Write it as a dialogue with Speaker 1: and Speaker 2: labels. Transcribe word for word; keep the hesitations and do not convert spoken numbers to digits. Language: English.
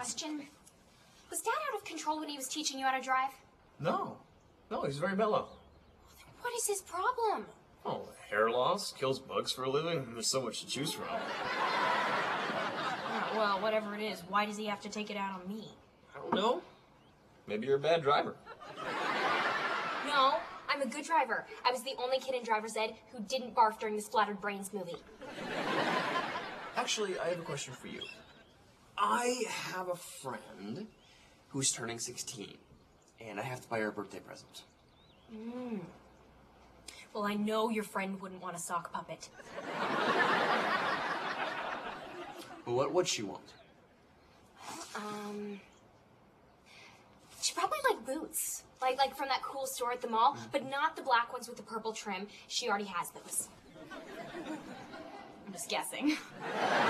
Speaker 1: question. Was Dad out of control when he was teaching you how to drive?
Speaker 2: No. No, he's very mellow.
Speaker 1: What is his problem?
Speaker 2: Oh, hair loss, kills bugs for a living. There's so much to choose from.
Speaker 1: Oh, well, whatever it is, why does he have to take it out on me?
Speaker 2: I don't know. Maybe you're a bad driver.
Speaker 1: No, I'm a good driver. I was the only kid in driver's ed who didn't barf during the Splattered Brains movie.
Speaker 3: Actually, I have a question for you. I have a friend who's turning sixteen, and I have to buy her a birthday present.
Speaker 1: Mm. Well, I know your friend wouldn't want a sock puppet.
Speaker 3: But what would she want?
Speaker 1: Um... She probably like boots. Like like from that cool store at the mall, mm-hmm. but not the black ones with the purple trim. She already has those. I'm just guessing.